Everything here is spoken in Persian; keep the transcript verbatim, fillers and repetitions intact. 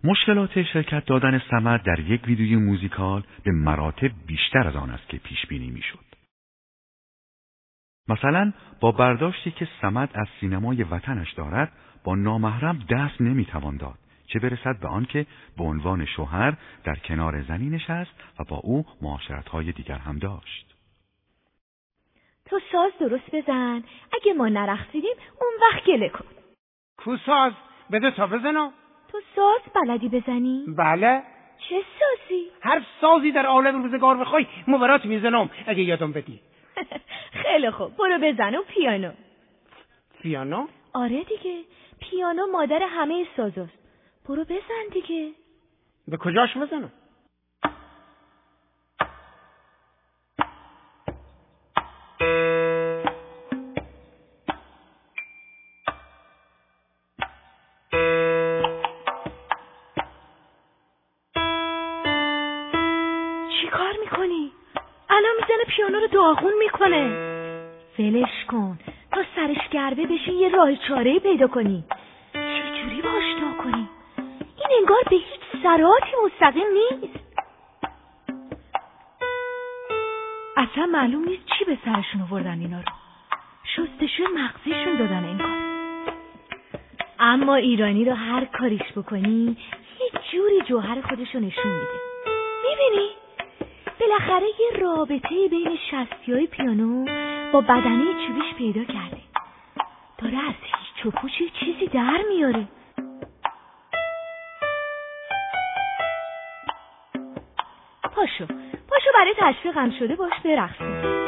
مشکلات شرکت دادن صمد در یک ویدیوی موزیکال به مراتب بیشتر از آن است که پیش بینی میشد. مثلا با برداشتی که صمد از سینمای وطنش دارد، با نامحرم دست نمیتوان داد، چه برسد به آن که به عنوان شوهر در کنار زنی نشست و با او معاشرت‌های دیگر هم داشت. تو ساز درست بزن، اگه ما نرقصیدیم اون وقت گله کن. کو ساز؟ بده تا بزنم. تو ساز بلدی بزنی؟ بله. چه سازی؟ هر سازی در عالم روزگار بخوای ما برات میزنم اگه یادم بدی. خیلی خوب، برو بزن. و پیانو. پیانو؟ آره دیگه، پیانو مادر همه سازاست. برو بزن دیگه. به کجاش بزنم؟ چی کار میکنی؟ الان میزنه پیانو رو داغون میکنه. ولش کن، تا سرش گرده بشین یه راه چاره‌ای پیدا کنی. چجوری باش تا کنی؟ این انگار به هیچ سراتی مستقیم نیست. اصلا معلوم نیست چی به سرشون آوردن اینا رو. شستشوی مغزیشون دادن انگار. اما ایرانی رو هر کاریش بکنی یه جوری جوهر خودشو نشون میده. میبینی؟ بالاخره یه رابطه بین شستی‌های پیانو با بدنه چوبیش پیدا کرده. داره از هیچ و پوچ یه چیزی در میاره. پاشو پاشو برای تشویقم شده باش برقصیم.